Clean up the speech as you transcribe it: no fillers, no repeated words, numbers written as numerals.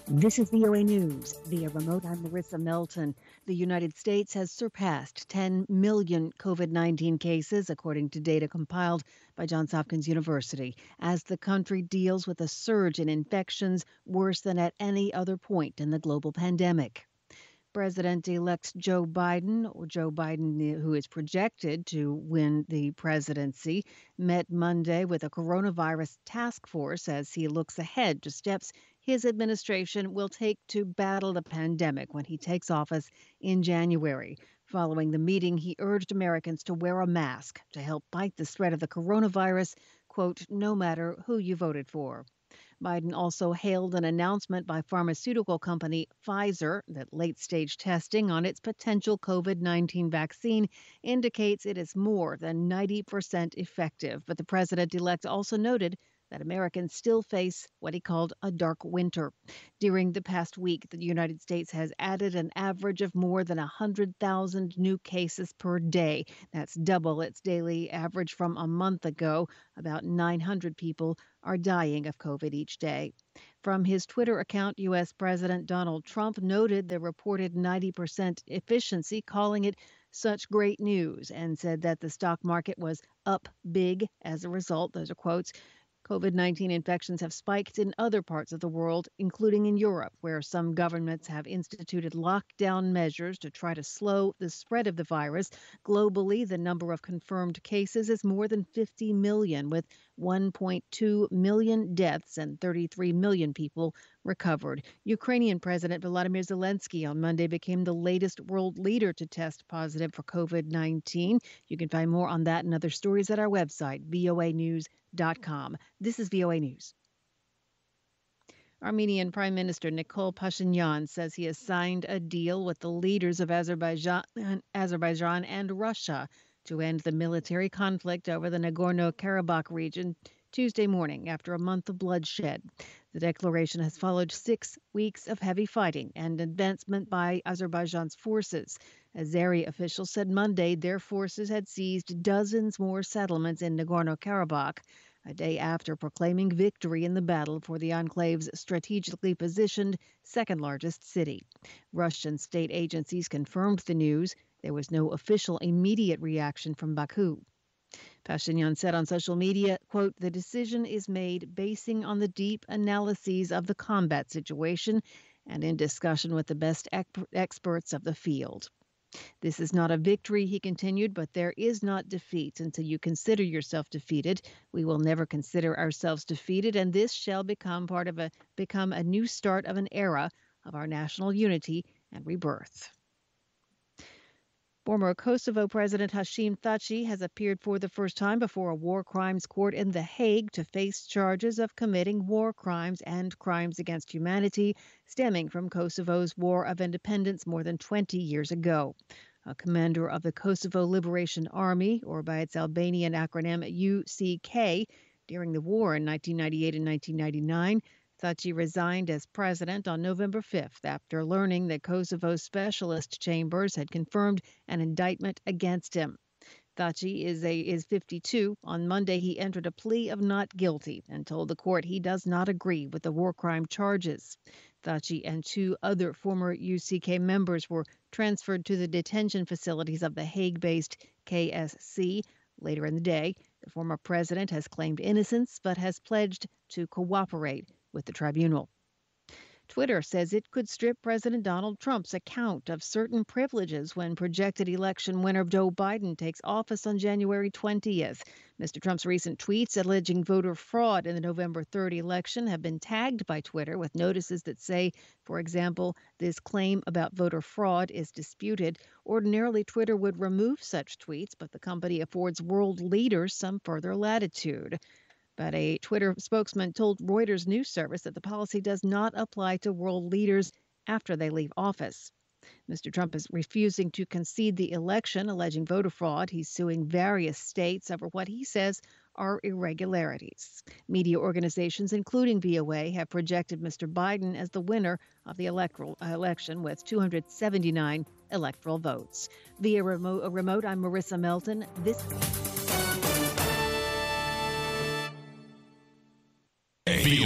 This is VOA News. Via remote, I'm Marissa Melton. The United States has surpassed 10 million COVID-19 cases, according to data compiled by Johns Hopkins University, as the country deals with a surge in infections worse than at any other point in the global pandemic. President-elect Joe Biden, who is projected to win the presidency, met Monday with a coronavirus task force as he looks ahead to steps his administration will take to battle the pandemic when he takes office in January. Following the meeting, he urged Americans to wear a mask to help fight the spread of the coronavirus, quote, no matter who you voted for. Biden also hailed an announcement by pharmaceutical company Pfizer that late-stage testing on its potential COVID-19 vaccine indicates it is more than 90% effective. But the president-elect also noted that Americans still face what he called a dark winter. During the past week, the United States has added an average of more than 100,000 new cases per day. That's double its daily average from a month ago. About 900 people are dying of COVID each day. From his Twitter account, U.S. President Donald Trump noted the reported 90% efficiency, calling it such great news, and said that the stock market was up big as a result. Those are quotes. COVID-19 infections have spiked in other parts of the world, including in Europe, where some governments have instituted lockdown measures to try to slow the spread of the virus. Globally, the number of confirmed cases is more than 50 million, with 1.2 million deaths and 33 million people recovered. Ukrainian President Volodymyr Zelensky on Monday became the latest world leader to test positive for COVID-19. You can find more on that and other stories at our website, voanews.com. This is VOA News. Armenian Prime Minister Nikol Pashinyan says he has signed a deal with the leaders of Azerbaijan and Russia to end the military conflict over the Nagorno-Karabakh region Tuesday morning after a month of bloodshed. The declaration has followed 6 weeks of heavy fighting and advancement by Azerbaijan's forces. Azeri officials said Monday their forces had seized dozens more settlements in Nagorno-Karabakh, a day after proclaiming victory in the battle for the enclave's strategically positioned second-largest city. Russian state agencies confirmed the news. There was no official immediate reaction from Baku. Pashinyan said on social media, quote, the decision is made basing on the deep analyses of the combat situation and in discussion with the best experts of the field. This is not a victory, he continued, but there is not defeat until you consider yourself defeated. We will never consider ourselves defeated, and this shall become a new start of an era of our national unity and rebirth. Former Kosovo President Hashim Thaçi has appeared for the first time before a war crimes court in The Hague to face charges of committing war crimes and crimes against humanity stemming from Kosovo's War of Independence more than 20 years ago. A commander of the Kosovo Liberation Army, or by its Albanian acronym UCK, during the war in 1998 and 1999, Thaçi resigned as president on November 5th after learning that Kosovo's specialist chambers had confirmed an indictment against him. Thaçi is 52. On Monday, he entered a plea of not guilty and told the court he does not agree with the war crime charges. Thaçi and 2 other former UCK members were transferred to the detention facilities of the Hague-based KSC. Later in the day, the former president has claimed innocence but has pledged to cooperate with the tribunal. Twitter says it could strip President Donald Trump's account of certain privileges when projected election winner Joe Biden takes office on January 20th. Mr. Trump's recent tweets alleging voter fraud in the November 3rd election have been tagged by Twitter with notices that say, for example, this claim about voter fraud is disputed. Ordinarily, Twitter would remove such tweets, but the company affords world leaders some further latitude. But a Twitter spokesman told Reuters news service that the policy does not apply to world leaders after they leave office. Mr. Trump is refusing to concede the election, alleging voter fraud. He's suing various states over what he says are irregularities. Media organizations, including VOA, have projected Mr. Biden as the winner of the election with 279 electoral votes. Via remote, I'm Marissa Melton. This